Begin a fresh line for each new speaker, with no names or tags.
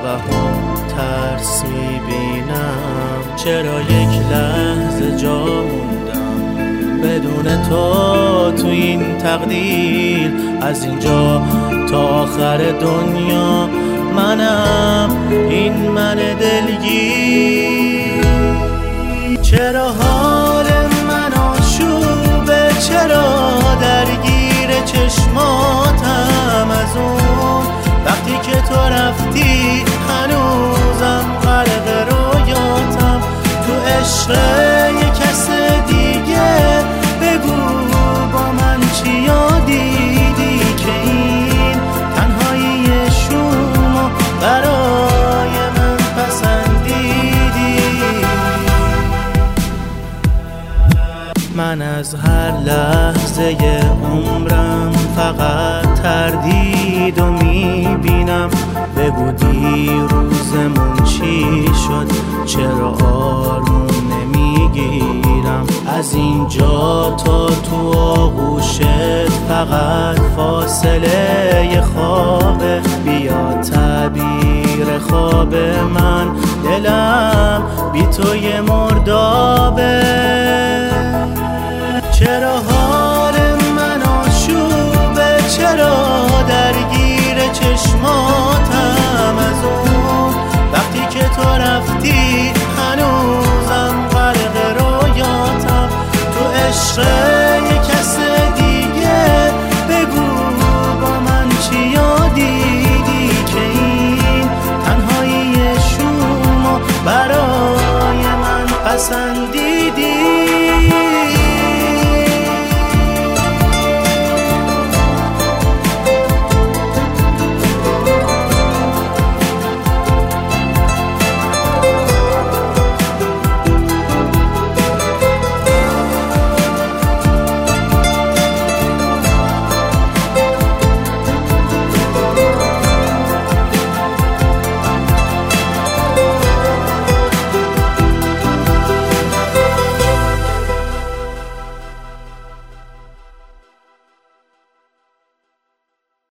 توهم ترس میبینم. چرا یک لحظه جا موندم بدون تو این تقدیر؟ از اینجا تا آخر دنیا منم این من دلگیر. چرا حال من آشوبه؟ چرا درگیر چشماتم از اون وقتی که تو رفتی؟ هنوزم غرق رویاتم تو عشق یه کس دیگه. بگو با من چی یادیدی که این تنهایی شما برای من پسندیدی؟ من از هر لحظه عمرم فقط تردید و میبینم. بگو دیروزمون چی شد؟ چرا آروم نمیگیرم؟ از اینجا تا تو آغوشت فقط فاصله خوابه. بیا تعبیر خواب من، دلم بی تو یه مردابه. چرا